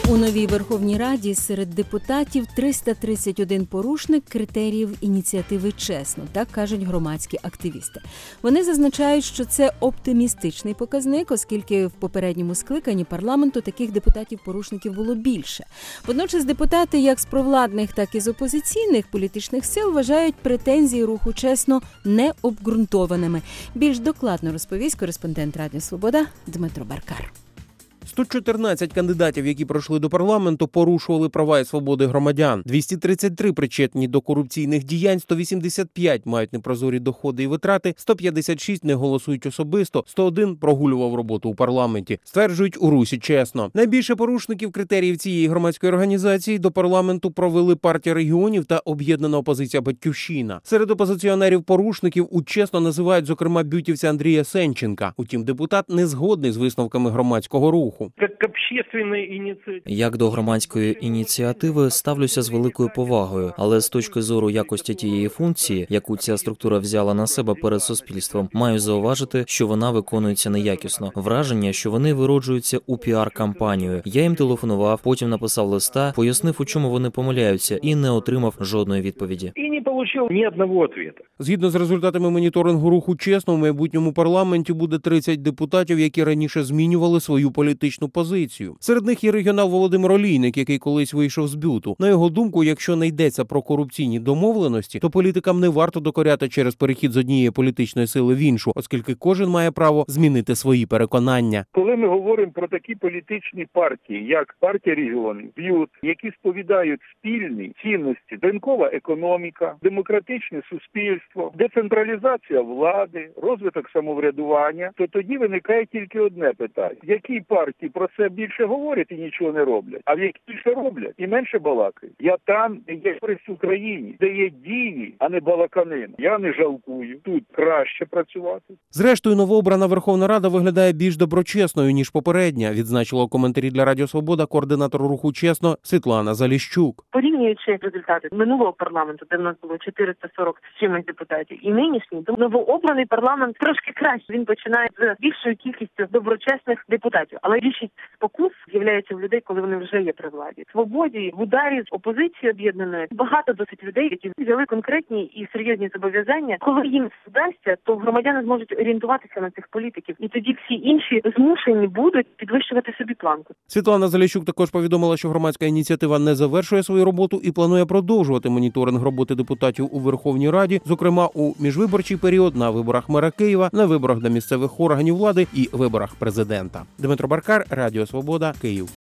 У новій Верховній Раді серед депутатів 331 порушник критеріїв ініціативи «Чесно», так кажуть громадські активісти. Вони зазначають, що це оптимістичний показник, оскільки в попередньому скликанні парламенту таких депутатів-порушників було більше. Водночас депутати як з провладних, так і з опозиційних політичних сил вважають претензії руху «Чесно» необґрунтованими. Більш докладно розповість кореспондент Радіо Свобода Дмитро Баркар. 114 кандидатів, які пройшли до парламенту, порушували права і свободи громадян. 233 причетні до корупційних діянь, 185 мають непрозорі доходи і витрати, 156 не голосують особисто, 101 прогулював роботу у парламенті. Стверджують у русі «Чесно». Найбільше порушників критеріїв цієї громадської організації до парламенту провели Партія регіонів та Об'єднана опозиція «Батьківщина». Серед опозиціонерів-порушників у «Чесно» називають, зокрема, бютівця Андрія Сенченка. Утім, депутат не згодний з висновками громадського руху. Як до громадської ініціативи ставлюся з великою повагою, але з точки зору якості тієї функції, яку ця структура взяла на себе перед суспільством, маю зауважити, що вона виконується неякісно. Враження, що вони вироджуються у піар-кампанію. Я їм телефонував, потім написав листа, пояснив, у чому вони помиляються, і не отримав жодної відповіді. І не отримав ні одного відповіді. Згідно з результатами моніторингу руху «Чесно», в майбутньому парламенті буде 30 депутатів, які раніше змінювали свою політичну позицію. Серед них є регіонал Володимир Олійник, який колись вийшов з БЮТу. На його думку, якщо не йдеться про корупційні домовленості, то політикам не варто докоряти через перехід з однієї політичної сили в іншу, оскільки кожен має право змінити свої переконання. Коли ми говоримо про такі політичні партії, як Партія регіонів, БЮТ, які сповідають спільні цінності: ринкова економіка, демократичне суспільство, децентралізація влади, розвиток самоврядування, то тоді виникає тільки одне питання: які партії про це більше говорять і нічого не роблять, а в які більше роблять і менше балакають. Я там, де є користь Україні, де є дії, а не балаканин. Я не жалкую. Тут краще працювати. Зрештою, новообрана Верховна Рада виглядає більш доброчесною, ніж попередня, відзначила у коментарі для Радіо Свобода координатор руху «Чесно» Світлана Заліщук. Порівнюючи результати минулого парламенту, де в нас було 440 з чимось депутатів, і нинішній, то новообраний парламент трошки краще. Він починає з більшою кількістю доброчесних депутатів. Але більшість спокус з'являється в людей, коли вони вже є при владі. Свободі, в ударі з опозиції об'єднаної багато досить людей, які взяли конкретні і серйозні зобов'язання. Коли їм вдасться, то громадяни зможуть орієнтуватися на цих політиків. І тоді всі інші змушені будуть підвищувати собі планку. Світлана Заліщук також повідомила, що громадська ініціатива не завершує свою роботу і планує продовжувати моніторинг роботи депутатів у Верховній Раді, зокрема у міжвиборчий період, на виборах мера Києва, на виборах до місцевих органів влади і виборах президента. Дмитро Баркар, Радіо Свобода, Київ.